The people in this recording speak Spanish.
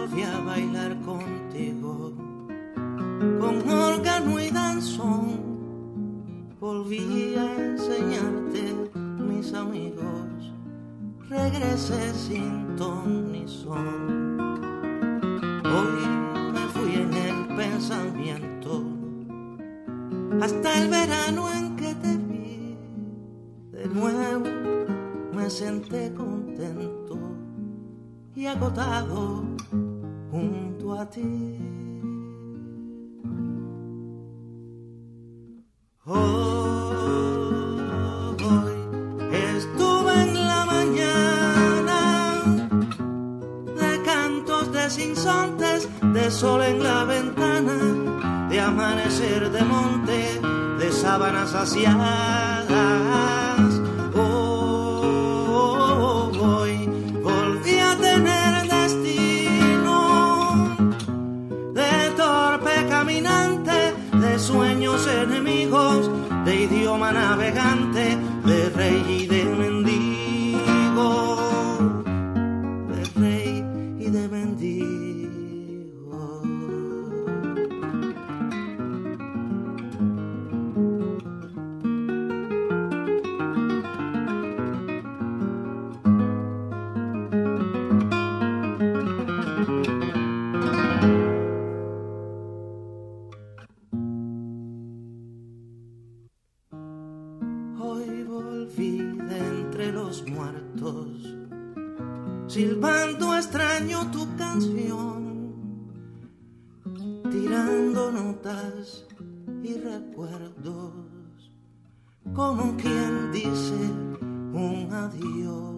volví a bailar contigo, con órgano y danzón. Volví a enseñarte mis amigos, regresé sin ton ni son. Hoy me fui en el pensamiento hasta el verano en que te vi. De nuevo me senté contento y agotado junto a ti. Hoy estuve en la mañana de cantos, de sinsontes, de sol en la ventana, de amanecer de monte, de sábanas saciadas. Hoy volví a tener destino de torpe caminante, de sueños enemigos, de idioma navegante, de rey y de mendigo, de rey y de mendigo. Hoy volví de entre los muertos, silbando extraño tu canción, tirando notas y recuerdos, como quien dice un adiós.